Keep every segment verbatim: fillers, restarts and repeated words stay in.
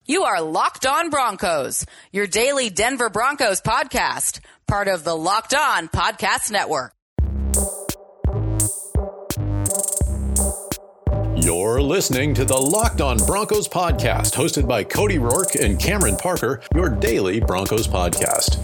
You are Locked On Broncos, your daily Denver Broncos podcast, part of the Locked On Podcast Network. You're listening to the Locked On Broncos podcast, hosted by Cody Rourke and Cameron Parker, your daily Broncos podcast.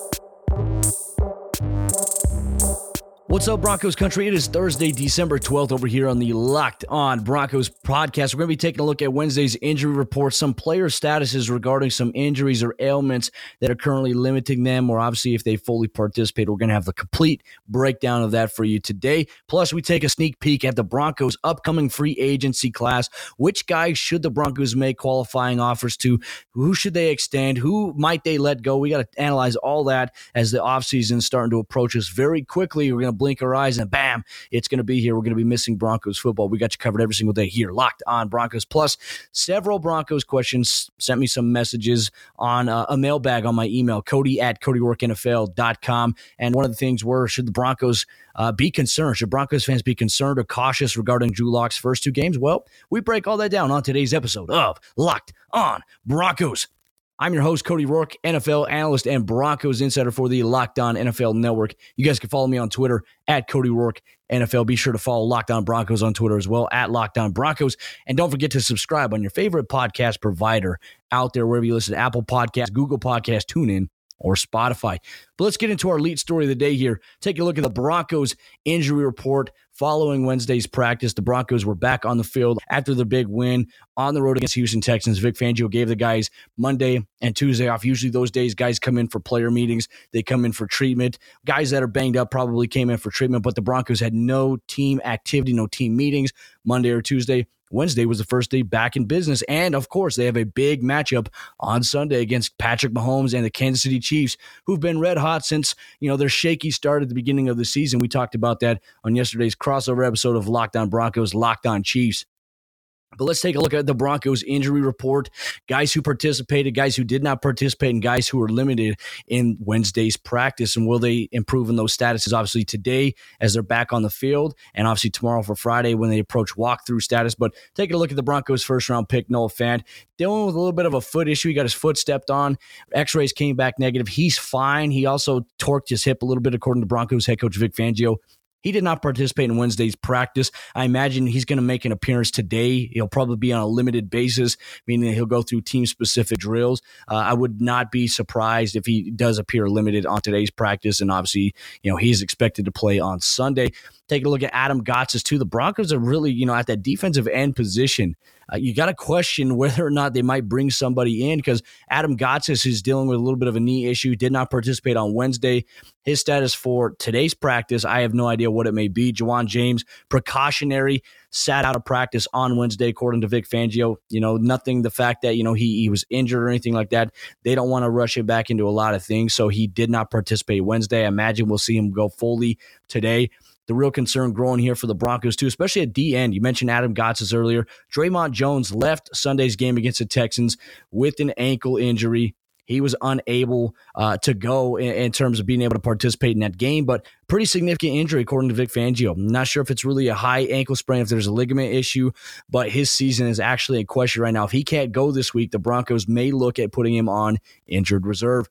What's up, Broncos country? It is Thursday, December twelfth over here on the Locked On Broncos podcast. We're going to be taking a look at Wednesday's injury report, some player statuses regarding some injuries or ailments that are currently limiting them, or obviously if they fully participate. We're going to have the complete breakdown of that for you today. Plus, we take a sneak peek at the Broncos' upcoming free agency class. Which guys should the Broncos make qualifying offers to? Who should they extend? Who might they let go? We got to analyze all that as the offseason is starting to approach us very quickly. We're going to blink our eyes and bam, it's going to be here. We're going to be missing Broncos football. We got you covered every single day here, Locked On Broncos. Plus, several Broncos questions. Sent me some messages on uh, a mailbag on my email, Cody at Cody Rourke N F L dot com. And one of the things were, should the Broncos uh, be concerned? Should Broncos fans be concerned or cautious regarding Drew Lock's first two games? Well, we break all that down on today's episode of Locked On Broncos. I'm your host, Cody Rourke, N F L analyst and Broncos insider for the Locked On N F L Network. You guys can follow me on Twitter at Cody Rourke N F L. Be sure to follow Locked On Broncos on Twitter as well, at Locked On Broncos. And don't forget to subscribe on your favorite podcast provider out there, wherever you listen to Apple Podcasts, Google Podcasts, TuneIn, or Spotify. But let's get into our lead story of the day here. Take a look at the Broncos injury report following Wednesday's practice. The Broncos were back on the field after the big win on the road against Houston Texans. Vic Fangio gave the guys Monday and Tuesday off. Usually those days, guys come in for player meetings. They come in for treatment. Guys that are banged up probably came in for treatment, but the Broncos had no team activity, no team meetings Monday or Tuesday. Wednesday was the first day back in business, and of course, they have a big matchup on Sunday against Patrick Mahomes and the Kansas City Chiefs, who've been red hot since, you know, their shaky start at the beginning of the season. We talked about that on yesterday's crossover episode of Locked On Broncos, Locked On Chiefs. But let's take a look at the Broncos injury report. Guys who participated, guys who did not participate, and guys who were limited in Wednesday's practice. And will they improve in those statuses? Obviously today as they're back on the field, and obviously tomorrow for Friday when they approach walkthrough status. But taking a look at the Broncos first round pick, Noah Fant, dealing with a little bit of a foot issue. He got his foot stepped on. X-rays came back negative. He's fine. He also torqued his hip a little bit, according to Broncos head coach Vic Fangio. He did not participate in Wednesday's practice. I imagine he's going to make an appearance today. He'll probably be on a limited basis, meaning that he'll go through team-specific drills. Uh, I would not be surprised if he does appear limited on today's practice, and obviously, you know, he's expected to play on Sunday. Take a look at Adam Gotsis, too. The Broncos are really, you know, at that defensive end position. Uh, you got to question whether or not they might bring somebody in, because Adam Gotsis is dealing with a little bit of a knee issue, did not participate on Wednesday. His status for today's practice, I have no idea what it may be. Juwan James, precautionary, sat out of practice on Wednesday, according to Vic Fangio. You know, nothing, the fact that, you know, he, he was injured or anything like that. They don't want to rush him back into a lot of things, so he did not participate Wednesday. I imagine we'll see him go fully today. The real concern growing here for the Broncos, too, especially at D end. You mentioned Adam Gotsis earlier. Dre'Mont Jones left Sunday's game against the Texans with an ankle injury. He was unable uh, to go in, in terms of being able to participate in that game, but pretty significant injury, according to Vic Fangio. I'm not sure if it's really a high ankle sprain, if there's a ligament issue, but his season is actually in question right now. If he can't go this week, the Broncos may look at putting him on injured reserve.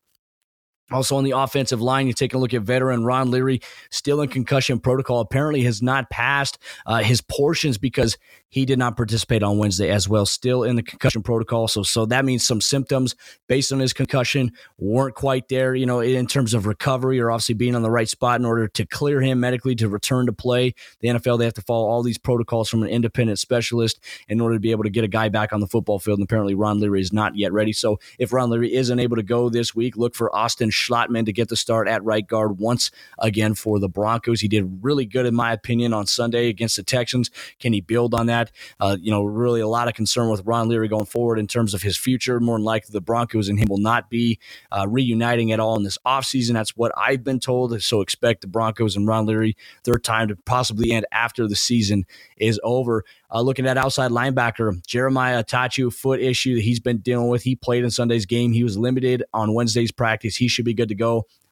Also on the offensive line, you take a look at veteran Ron Leary, still in concussion protocol, apparently has not passed uh, his portions because he did not participate on Wednesday as well, still in the concussion protocol. So so that means some symptoms based on his concussion weren't quite there, you know, in terms of recovery or obviously being on the right spot in order to clear him medically to return to play. The N F L, they have to follow all these protocols from an independent specialist in order to be able to get a guy back on the football field. And apparently Ron Leary is not yet ready. So if Ron Leary isn't able to go this week, look for Austin Schlottman to get the start at right guard once again for the Broncos. He did really good, in my opinion, on Sunday against the Texans. Can he build on that? Uh, you know, really a lot of concern with Ron Leary going forward in terms of his future. More than likely, the Broncos and him will not be uh, reuniting at all in this offseason. That's what I've been told. So expect the Broncos and Ron Leary, their time to possibly end after the season is over. Uh, looking at outside linebacker, Jeremiah Attaochu, foot issue that he's been dealing with. He played in Sunday's game. He was limited on Wednesday's practice. He should be good to go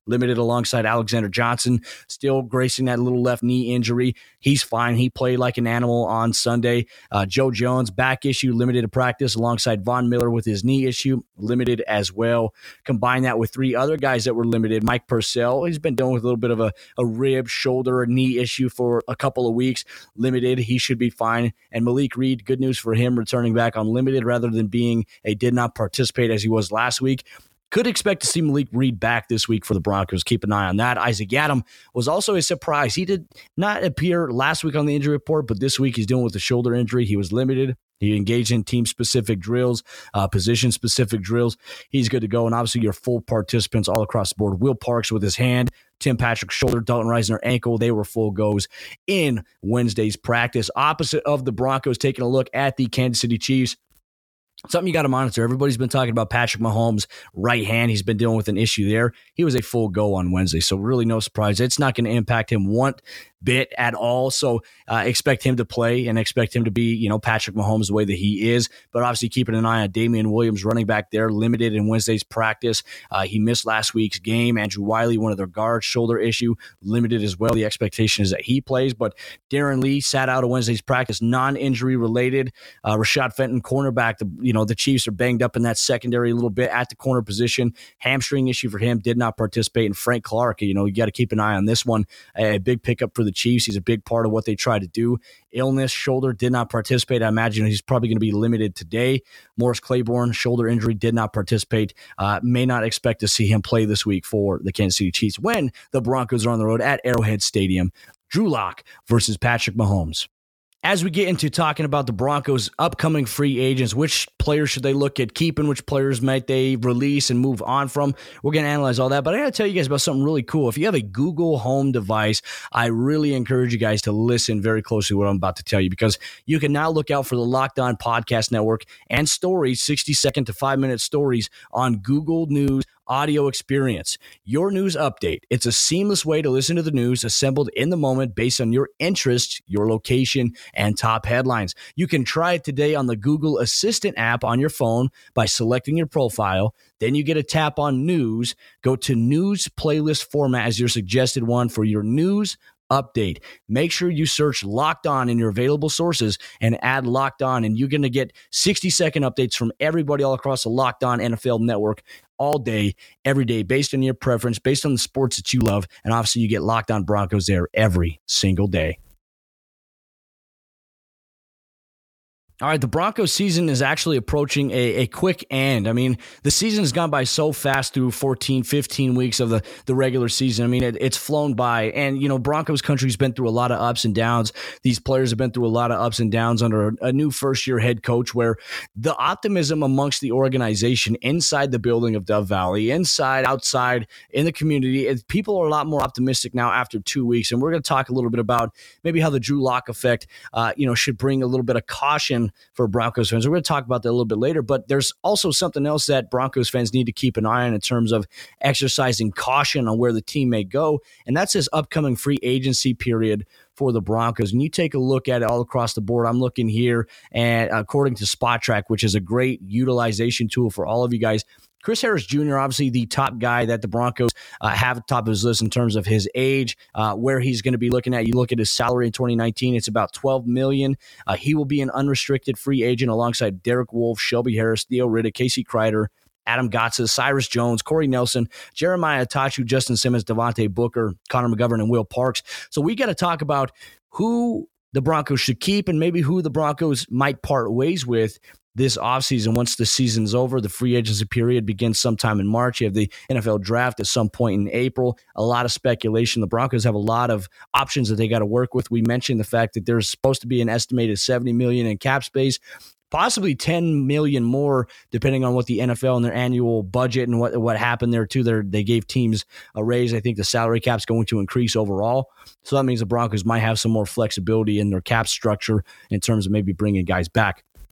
limited alongside Alexander Johnson, still gracing that little left knee injury. He's fine. He played like an animal on Sunday. Uh, Joe Jones, back issue, limited to practice alongside Von Miller with his knee issue, limited as well. Combine that with three other guys that were limited. Mike Purcell, he's been dealing with a little bit of a, a rib, shoulder, a knee issue for a couple of weeks, limited. He should be fine. And Malik Reed, good news for him, returning back on limited rather than being a did not participate as he was last week. Could expect to see Malik Reed back this week for the Broncos. Keep an eye on that. Isaac Yiadom was also a surprise. He did not appear last week on the injury report, but this week he's dealing with a shoulder injury. He was limited. He engaged in team-specific drills, uh, position-specific drills. He's good to go. And obviously your full participants all across the board. Will Parks with his hand, Tim Patrick shoulder, Dalton Reisner ankle. They were full goes in Wednesday's practice. Opposite of the Broncos, taking a look at the Kansas City Chiefs. Something you got to monitor. Everybody's been talking about Patrick Mahomes' right hand. He's been dealing with an issue there. He was a full go on Wednesday, so really no surprise. It's not going to impact him one bit at all. So uh, expect him to play and expect him to be, you know, Patrick Mahomes the way that he is. But obviously keeping an eye on Damian Williams, running back there, limited in Wednesday's practice. Uh, he missed last week's game. Andrew Wiley, one of their guards, shoulder issue, limited as well. The expectation is that he plays. But Darren Lee sat out of Wednesday's practice, non-injury related. Uh, Rashad Fenton, cornerback, the, you know, the Chiefs are banged up in that secondary a little bit at the corner position. Hamstring issue for him, did not participate. And Frank Clark, you know, you got to keep an eye on this one. A big pickup for the Chiefs. He's a big part of what they try to do. Illness, shoulder, did not participate. I imagine he's probably going to be limited today. Morris Claiborne, shoulder injury, did not participate. Uh, may not expect to see him play this week for the Kansas City Chiefs when the Broncos are on the road at Arrowhead Stadium. Drew Lock versus Patrick Mahomes. As we get into talking about the Broncos' upcoming free agents, which players should they look at keeping, which players might they release and move on from, we're going to analyze all that. But I got to tell you guys about something really cool. If you have a Google Home device, I really encourage you guys to listen very closely to what I'm about to tell you, because you can now look out for the Locked On Podcast Network and stories, sixty second to five minute stories on Google News audio experience. Your news update. It's a seamless way to listen to the news assembled in the moment based on your interests, your location, and top headlines. You can try it today on the Google Assistant app on your phone by selecting your profile. Then you get a tap on news. Go to news playlist format as your suggested one for your news update. Make sure you search Locked On in your available sources and add Locked On, and you're going to get sixty second updates from everybody all across the Locked On N F L network all day, every day, based on your preference, based on the sports that you love. And obviously you get Locked On Broncos there every single day. All right, the Broncos season is actually approaching a, a quick end. I mean, the season has gone by so fast through fourteen, fifteen weeks of the, the regular season. I mean, it, it's flown by. And, you know, Broncos country's been through a lot of ups and downs. These players have been through a lot of ups and downs under a, a new first-year head coach, where the optimism amongst the organization inside the building of Dove Valley, inside, outside, in the community, it, people are a lot more optimistic now after two weeks. And we're going to talk a little bit about maybe how the Drew Lock effect, uh, you know, should bring a little bit of caution for Broncos fans. We're going to talk about that a little bit later, but there's also something else that Broncos fans need to keep an eye on in terms of exercising caution on where the team may go, and that's this upcoming free agency period for the Broncos. And you take a look at it all across the board. I'm looking here, and according to Spot Track, which is a great utilization tool for all of you guys, Chris Harris Junior, obviously the top guy that the Broncos uh, have at the top of his list in terms of his age, uh, where he's going to be looking at. You look at his salary in twenty nineteen, it's about twelve million dollars. Uh, he will be an unrestricted free agent alongside Derek Wolfe, Shelby Harris, Theo Riddick, Casey Kreider, Adam Gotsis, Cyrus Jones, Corey Nelson, Jeremiah Tachu, Justin Simmons, Devontae Booker, Connor McGovern, and Will Parks. So we got to talk about who the Broncos should keep and maybe who the Broncos might part ways with this offseason. Once the season's over, the free agency period begins sometime in March. You have the N F L draft at some point in April. A lot of speculation. The Broncos have a lot of options that they got to work with. We mentioned the fact that there's supposed to be an estimated seventy million dollars in cap space, possibly ten million dollars more, depending on what the N F L and their annual budget and what, what happened there too. They're, they gave teams a raise. I think the salary cap's going to increase overall. So that means the Broncos might have some more flexibility in their cap structure in terms of maybe bringing guys back.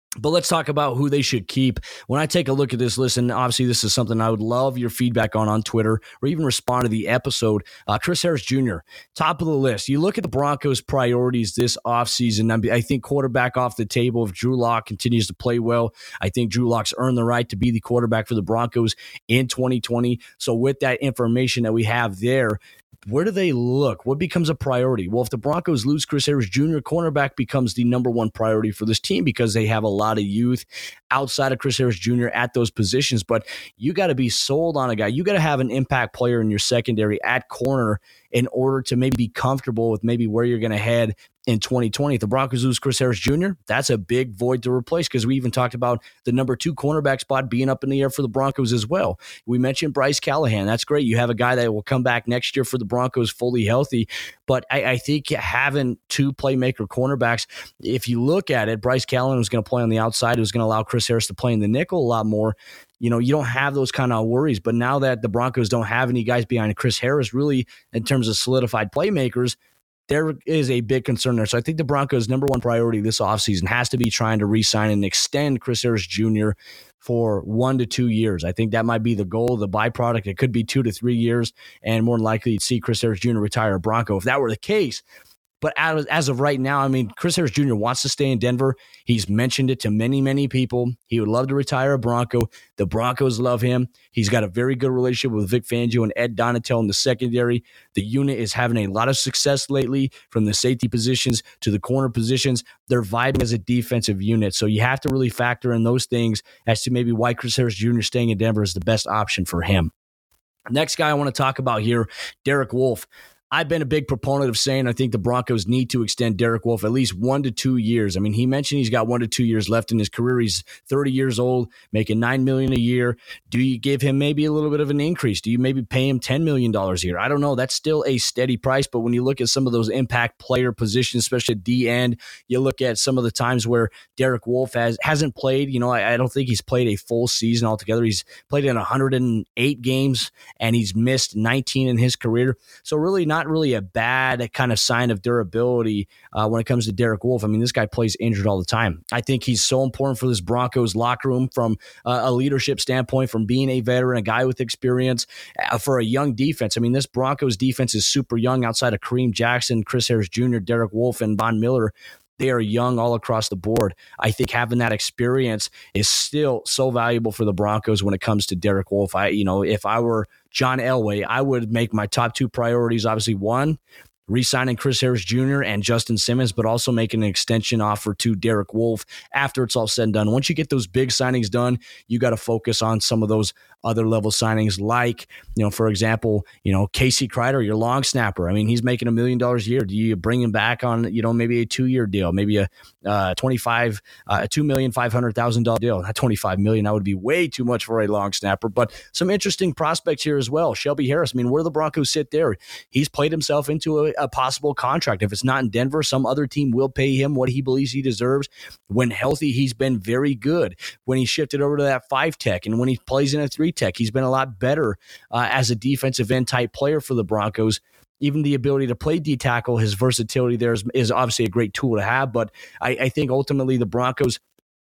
But let's talk about who they should keep. When I take a look at this list, and obviously this is something I would love your feedback on on Twitter or even respond to the episode, uh, Chris Harris Junior, top of the list. You look at the Broncos' priorities this offseason, I think quarterback off the table if Drew Lock continues to play well. I think Drew Lock's earned the right to be the quarterback for the Broncos in twenty twenty. So with that information that we have there, where do they look? What becomes a priority? Well, if the Broncos lose Chris Harris Junior, cornerback becomes the number one priority for this team because they have a lot of youth outside of Chris Harris Junior at those positions. But you got to be sold on a guy. You got to have an impact player in your secondary at corner in order to maybe be comfortable with maybe where you're going to head in twenty twenty. If the Broncos lose Chris Harris Junior, that's a big void to replace because we even talked about the number two cornerback spot being up in the air for the Broncos as well. We mentioned Bryce Callahan. That's great. You have a guy that will come back next year for the Broncos fully healthy. But I, I think having two playmaker cornerbacks, if you look at it, Bryce Callahan was going to play on the outside. It was going to allow Chris Harris to play in the nickel a lot more. You know, you don't have those kind of worries. But now that the Broncos don't have any guys behind Chris Harris, really, in terms of solidified playmakers, there is a big concern there. So I think the Broncos' number one priority this offseason has to be trying to re-sign and extend Chris Harris Junior for one to two years. I think that might be the goal, the byproduct. It could be two to three years, and more than likely you'd see Chris Harris Junior retire a Bronco. If that were the case, but as, as of right now, I mean, Chris Harris Junior wants to stay in Denver. He's mentioned it to many, many people. He would love to retire a Bronco. The Broncos love him. He's got a very good relationship with Vic Fangio and Ed Donatel in the secondary. The unit is having a lot of success lately, from the safety positions to the corner positions. They're vibing as a defensive unit. So you have to really factor in those things as to maybe why Chris Harris Junior staying in Denver is the best option for him. Next guy I want to talk about here, Derek Wolfe. I've been a big proponent of saying I think the Broncos need to extend Derek Wolfe at least one to two years. I mean, he mentioned he's got one to two years left in his career. He's thirty years old, making nine million dollars a year. Do you give him maybe a little bit of an increase? Do you maybe pay him ten million dollars a year? I don't know. That's still a steady price, but when you look at some of those impact player positions, especially at D end, you look at some of the times where Derek Wolfe has, hasn't played. You know, I, I don't think he's played a full season altogether. He's played in one hundred eight games, and he's missed nineteen in his career. So really not really a bad kind of sign of durability uh, when it comes to Derek Wolfe. I mean, this guy plays injured all the time. I think he's so important for this Broncos locker room from uh, a leadership standpoint, from being a veteran, a guy with experience, uh, for a young defense. I mean, this Broncos defense is super young outside of Kareem Jackson, Chris Harris Junior, Derek Wolfe, and Von Miller. They are young all across the board. I think having that experience is still so valuable for the Broncos when it comes to Derek Wolfe. I, you know, if I were John Elway, I would make my top two priorities, obviously, one, re-signing Chris Harris Junior and Justin Simmons, but also making an extension offer to Derek Wolfe after it's all said and done. Once you get those big signings done, you got to focus on some of those other level signings, like, you know, for example, you know, Casey Kreider, your long snapper. I mean, he's making a million dollars a year. Do you bring him back on, you know, maybe a two-year deal, maybe a uh, twenty-five, uh, a two million five hundred thousand dollar deal? Not twenty-five million. That would be way too much for a long snapper. But some interesting prospects here as well. Shelby Harris. I mean, where do the Broncos sit there? He's played himself into a, a possible contract. If it's not in Denver, some other team will pay him what he believes he deserves. When healthy, he's been very good. When he shifted over to that five tech, and when he plays in a three tech, he's been a lot better uh, as a defensive end type player for the Broncos. Even the ability to play D tackle, his versatility there is, is obviously a great tool to have. But I, I think ultimately the Broncos,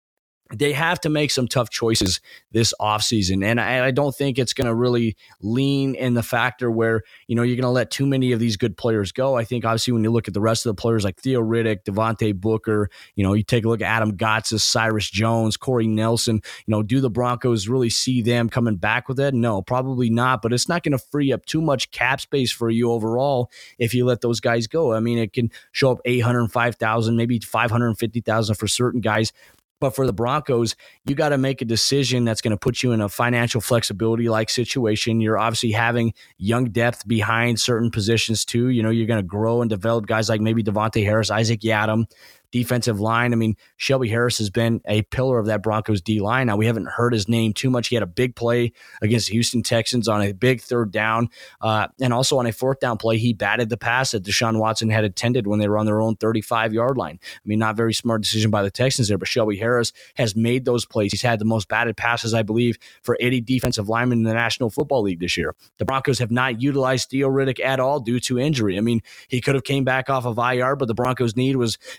they have to make some tough choices this offseason. And I, I don't think it's going to really lean in the factor where, you know, you're going to let too many of these good players go. I think obviously when you look at the rest of the players like Theo Riddick, Devontae Booker, you know, you take a look at Adam Gotsis, Cyrus Jones, Corey Nelson, you know, do the Broncos really see them coming back with it? No, probably not. But it's not going to free up too much cap space for you overall if you let those guys go. I mean, it can show up eight hundred five thousand, maybe five hundred fifty thousand for certain guys. But for the Broncos, you got to make a decision that's going to put you in a financial flexibility-like situation. You're obviously having young depth behind certain positions too. You know, you're going to grow and develop guys like maybe Devontae Harris, Isaac Yiadom. Defensive line, I mean, Shelby Harris has been a pillar of that Broncos D-line. Now, we haven't heard his name too much. He had a big play against the Houston Texans on a big third down. Uh, and also on a fourth down play, he batted the pass that Deshaun Watson had intended when they were on their own thirty-five-yard line. I mean, not very smart decision by the Texans there, but Shelby Harris has made those plays. He's had the most batted passes, I believe, for any defensive lineman in the National Football League this year. The Broncos have not utilized Theo Riddick at all due to injury. I mean, he could have came back off of I R, but the Broncos' need was bigger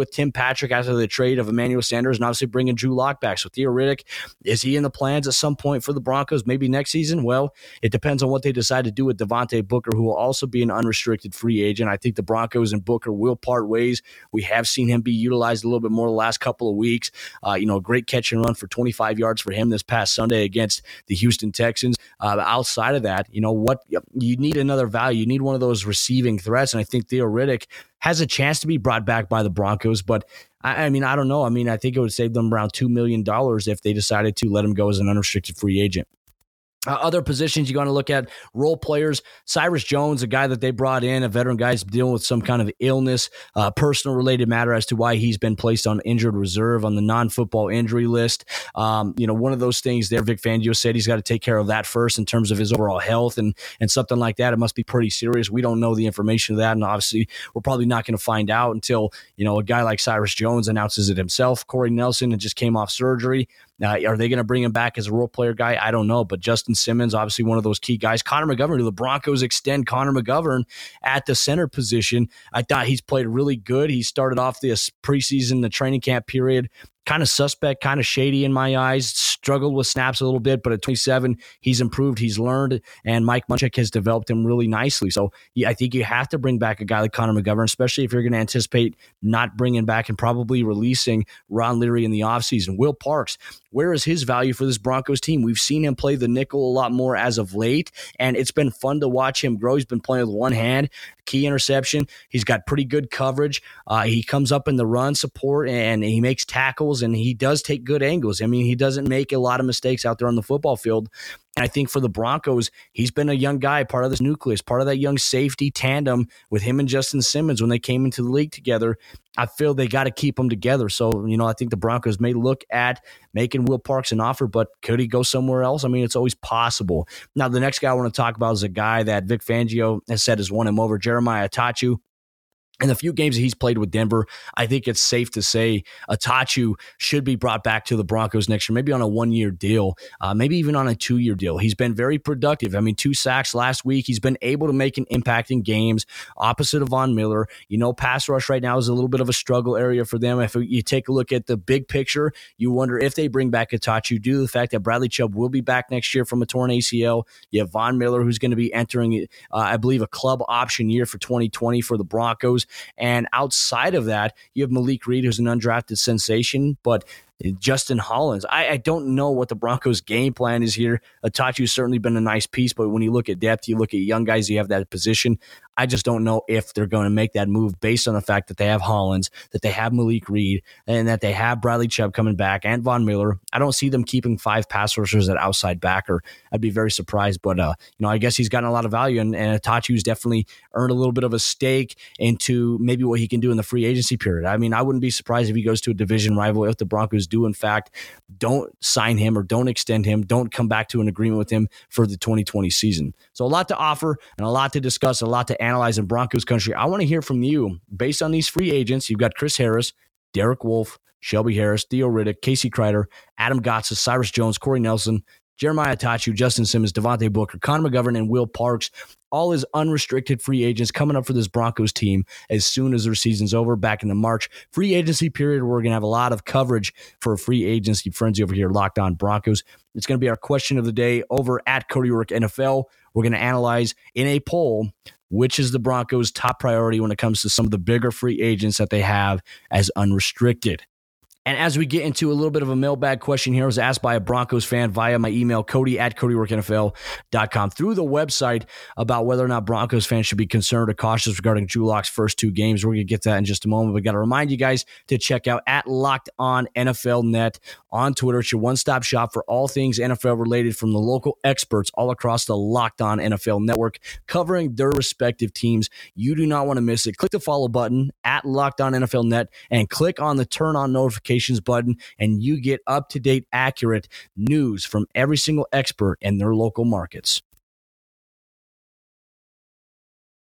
with Tim Patrick after the trade of Emmanuel Sanders and obviously bringing Drew Lock back. So Theo Riddick, is he in the plans at some point for the Broncos, maybe next season? Well, it depends on what they decide to do with Devontae Booker, who will also be an unrestricted free agent. I think the Broncos and Booker will part ways. We have seen him be utilized a little bit more the last couple of weeks. Uh, you know, a great catch and run for twenty-five yards for him this past Sunday against the Houston Texans. Uh, outside of that, you know, what you need another value. You need one of those receiving threats, and I think Theo Riddick has a chance to be brought back by the Broncos, but I, I mean, I don't know. I mean, I think it would save them around two million dollars if they decided to let him go as an unrestricted free agent. Uh, other positions you're going to look at, role players. Cyrus Jones, a guy that they brought in, a veteran guy dealing with some kind of illness, uh, personal related matter as to why he's been placed on injured reserve on the non-football injury list. Um, you know, one of those things there, Vic Fangio said he's got to take care of that first in terms of his overall health and, and something like that. It must be pretty serious. We don't know the information of that, and obviously we're probably not going to find out until, you know, a guy like Cyrus Jones announces it himself. Corey Nelson just came off surgery. Uh, are they going to bring him back as a role player guy? I don't know. But Justin Simmons, obviously one of those key guys. Connor McGovern, do the Broncos extend Connor McGovern at the center position? I thought he's played really good. He started off this preseason, the training camp period, kind of suspect, kind of shady in my eyes, struggled with snaps a little bit, but at twenty-seven, he's improved, he's learned, and Mike Munchak has developed him really nicely. So yeah, I think you have to bring back a guy like Connor McGovern, especially if you're going to anticipate not bringing back and probably releasing Ron Leary in the offseason. Will Parks, where is his value for this Broncos team? We've seen him play the nickel a lot more as of late, and it's been fun to watch him grow. He's been playing with one hand, key interception. He's got pretty good coverage. Uh, he comes up in the run support, and he makes tackles, and he does take good angles. I mean, he doesn't make a lot of mistakes out there on the football field. And I think for the Broncos, he's been a young guy, part of this nucleus, part of that young safety tandem with him and Justin Simmons when they came into the league together. I feel they got to keep them together. So, you know, I think the Broncos may look at making Will Parks an offer, but could he go somewhere else? I mean, it's always possible. Now, the next guy I want to talk about is a guy that Vic Fangio has said has won him over, Jeremiah Attaochu. In the few games that he's played with Denver, I think it's safe to say Attaochu should be brought back to the Broncos next year, maybe on a one-year deal, uh, maybe even on a two-year deal. He's been very productive. I mean, two sacks last week. He's been able to make an impact in games opposite of Von Miller. You know, pass rush right now is a little bit of a struggle area for them. If you take a look at the big picture, you wonder if they bring back Attaochu due to the fact that Bradley Chubb will be back next year from a torn A C L. You have Von Miller, who's going to be entering, uh, I believe, a club option year for twenty twenty for the Broncos. And outside of that, you have Malik Reed, who's an undrafted sensation, but Justin Hollins, I, I don't know what the Broncos' game plan is here. Attaochu's certainly been a nice piece, but when you look at depth, you look at young guys, you have that position. I just don't know if they're going to make that move based on the fact that they have Hollins, that they have Malik Reed, and that they have Bradley Chubb coming back and Von Miller. I don't see them keeping five pass rushers at outside backer. I'd be very surprised, but uh, you know, I guess he's gotten a lot of value, and, and Attaochu's definitely earned a little bit of a stake into maybe what he can do in the free agency period. I mean, I wouldn't be surprised if he goes to a division rival if the Broncos do, in fact, don't sign him or don't extend him, don't come back to an agreement with him for the twenty twenty season. So a lot to offer and a lot to discuss, a lot to analyze in Broncos country. I want to hear from you based on these free agents. You've got Chris Harris, Derek Wolfe, Shelby Harris, Theo Riddick, Casey Kreider, Adam Gotsis, Cyrus Jones, Corey Nelson, Jeremiah Attaochu, Justin Simmons, Devontae Booker, Connor McGovern, and Will Parks, all as unrestricted free agents coming up for this Broncos team as soon as their season's over back in the March free agency period. We're going to have a lot of coverage for free agency frenzy over here, Locked On Broncos. It's going to be our question of the day over at Cody Roark N F L. We're going to analyze in a poll which is the Broncos' top priority when it comes to some of the bigger free agents that they have as unrestricted. And as we get into a little bit of a mailbag question here, I was asked by a Broncos fan via my email, Cody at Cody Roark N F L dot com, through the website about whether or not Broncos fans should be concerned or cautious regarding Drew Lock's first two games. We're going to get to that in just a moment. We got to remind you guys to check out at Locked On N F L Net on Twitter. It's your one-stop shop for all things N F L related from the local experts all across the Locked On N F L network, covering their respective teams. You do not want to miss it. Click the follow button at Locked On N F L Net and click on the turn on notifications button, and you get up-to-date, accurate news from every single expert in their local markets.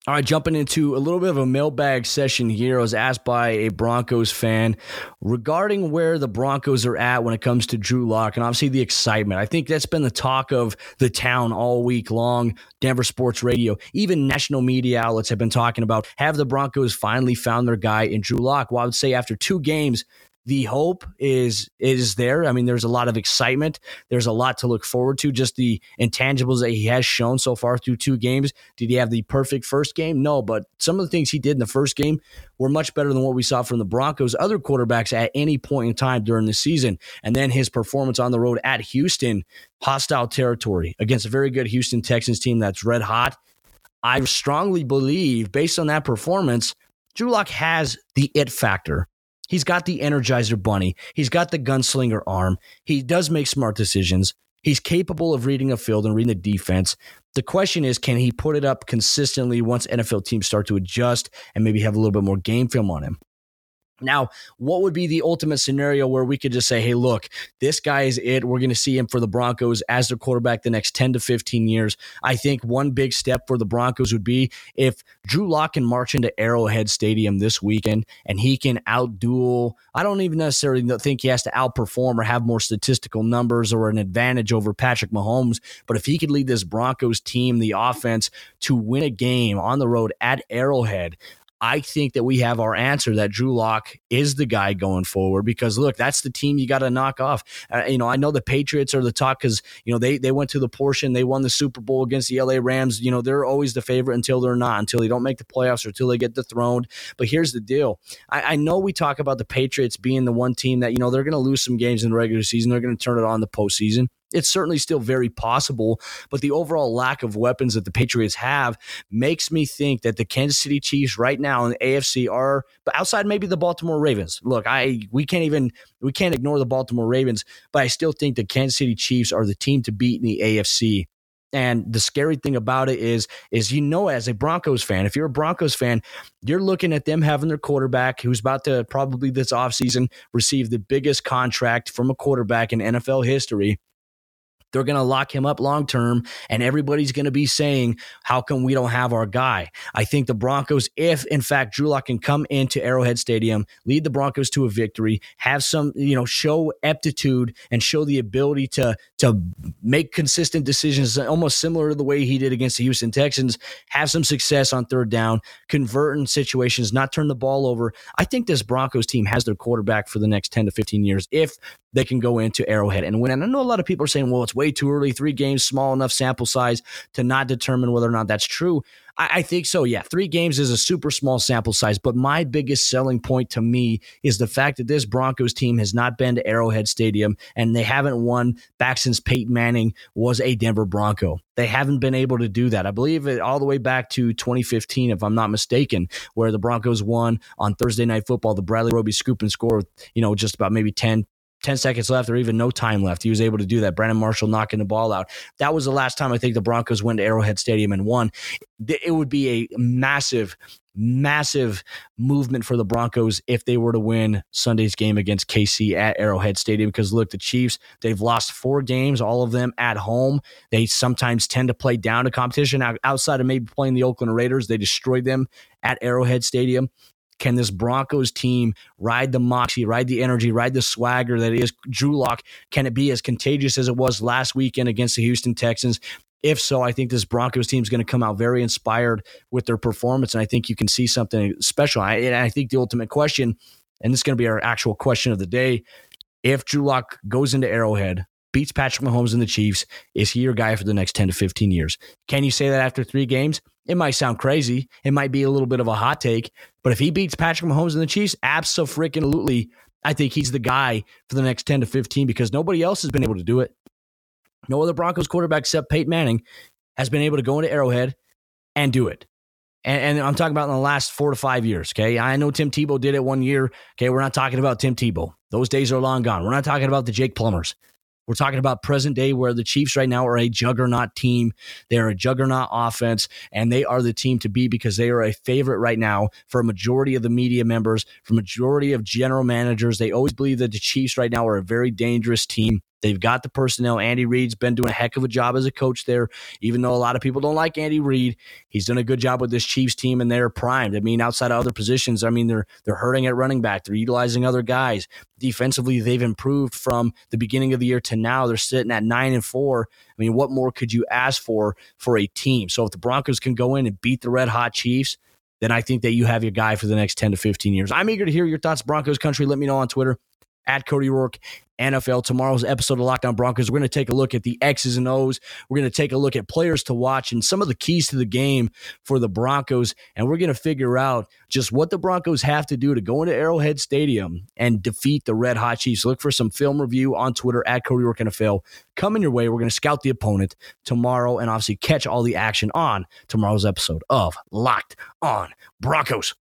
All right, jumping into a little bit of a mailbag session here. I was asked by a Broncos fan regarding where the Broncos are at when it comes to Drew Lock and obviously the excitement. I think that's been the talk of the town all week long. Denver Sports Radio, even national media outlets have been talking about, have the Broncos finally found their guy in Drew Lock? Well, I would say after two games, the hope is is there. I mean, there's a lot of excitement. There's a lot to look forward to. Just the intangibles that he has shown so far through two games. Did he have the perfect first game? No, but some of the things he did in the first game were much better than what we saw from the Broncos, other quarterbacks at any point in time during the season. And then his performance on the road at Houston, hostile territory against a very good Houston Texans team that's red hot. I strongly believe, based on that performance, Drew Lock has the it factor. He's got the Energizer Bunny. He's got the gunslinger arm. He does make smart decisions. He's capable of reading a field and reading the defense. The question is, can he put it up consistently once N F L teams start to adjust and maybe have a little bit more game film on him? Now, what would be the ultimate scenario where we could just say, hey, look, this guy is it. We're going to see him for the Broncos as their quarterback the next ten to fifteen years. I think one big step for the Broncos would be if Drew Lock can march into Arrowhead Stadium this weekend and he can outduel. I don't even necessarily think he has to outperform or have more statistical numbers or an advantage over Patrick Mahomes. But if he could lead this Broncos team, the offense, to win a game on the road at Arrowhead, I think that we have our answer that Drew Lock is the guy going forward because, look, that's the team you got to knock off. Uh, you know, I know the Patriots are the talk because, you know, they they went to the portion. They won the Super Bowl against the L A Rams. You know, they're always the favorite until they're not, until they don't make the playoffs or until they get dethroned. But here's the deal. I, I know we talk about the Patriots being the one team that, you know, they're going to lose some games in the regular season. They're going to turn it on in the postseason. It's certainly still very possible, but the overall lack of weapons that the Patriots have makes me think that the Kansas City Chiefs right now in the A F C are, but outside maybe the Baltimore Ravens. Look, I we can't even we can't ignore the Baltimore Ravens, but I still think the Kansas City Chiefs are the team to beat in the A F C. And the scary thing about it is, is you know, as a Broncos fan, if you're a Broncos fan, you're looking at them having their quarterback who's about to probably this offseason receive the biggest contract from a quarterback in N F L history. They're going to lock him up long term, and everybody's going to be saying, how come we don't have our guy? I think the Broncos, if in fact Drew Lock can come into Arrowhead Stadium, lead the Broncos to a victory, have some, you know, show aptitude and show the ability to, to make consistent decisions, almost similar to the way he did against the Houston Texans, have some success on third down, convert in situations, not turn the ball over. I think this Broncos team has their quarterback for the next ten to fifteen years if they can go into Arrowhead and win. And I know a lot of people are saying, well, it's way too early, three games, small enough sample size to not determine whether or not that's true. I, I think so, yeah. Three games is a super small sample size, but my biggest selling point to me is the fact that this Broncos team has not been to Arrowhead Stadium, and they haven't won back since Peyton Manning was a Denver Bronco. They haven't been able to do that. I believe it all the way back to twenty fifteen, if I'm not mistaken, where the Broncos won on Thursday Night Football, the Bradley Roby scoop and score with, you know, just about maybe ten, ten seconds left or even no time left. He was able to do that. Brandon Marshall knocking the ball out. That was the last time I think the Broncos went to Arrowhead Stadium and won. It would be a massive, massive movement for the Broncos if they were to win Sunday's game against K C at Arrowhead Stadium. Because look, the Chiefs, they've lost four games, all of them at home. They sometimes tend to play down to competition. Outside of maybe playing the Oakland Raiders, they destroyed them at Arrowhead Stadium. Can this Broncos team ride the moxie, ride the energy, ride the swagger that is Drew Lock? Can it be as contagious as it was last weekend against the Houston Texans? If so, I think this Broncos team is going to come out very inspired with their performance, and I think you can see something special. I, and I think the ultimate question, and this is going to be our actual question of the day, if Drew Lock goes into Arrowhead, beats Patrick Mahomes and the Chiefs, is he your guy for the next ten to fifteen years? Can you say that after three games? It might sound crazy. It might be a little bit of a hot take. But if he beats Patrick Mahomes and the Chiefs, abso-freaking-lutely, I think he's the guy for the next ten to fifteen because nobody else has been able to do it. No other Broncos quarterback except Peyton Manning has been able to go into Arrowhead and do it. And, and I'm talking about in the last four to five years, okay? I know Tim Tebow did it one year. Okay, we're not talking about Tim Tebow. Those days are long gone. We're not talking about the Jake Plumbers. We're talking about present day where the Chiefs right now are a juggernaut team. They're a juggernaut offense, and they are the team to beat because they are a favorite right now for a majority of the media members, for a majority of general managers. They always believe that the Chiefs right now are a very dangerous team. They've got the personnel. Andy Reid's been doing a heck of a job as a coach there, even though a lot of people don't like Andy Reid. He's done a good job with this Chiefs team, and they're primed. I mean, outside of other positions, I mean, they're they're hurting at running back. They're utilizing other guys. Defensively, they've improved from the beginning of the year to now. They're sitting at nine and four. I mean, what more could you ask for for a team? So if the Broncos can go in and beat the Red Hot Chiefs, then I think that you have your guy for the next ten to fifteen years. I'm eager to hear your thoughts, Broncos country. Let me know on Twitter, at Cody Rourke N F L. Tomorrow's episode of Locked On Broncos, we're going to take a look at the X's and O's. We're going to take a look at players to watch and some of the keys to the game for the Broncos, and we're going to figure out just what the Broncos have to do to go into Arrowhead Stadium and defeat the Red Hot Chiefs. Look for some film review on Twitter, at Cody Rourke N F L. Coming your way. We're going to scout the opponent tomorrow and obviously catch all the action on tomorrow's episode of Locked On Broncos.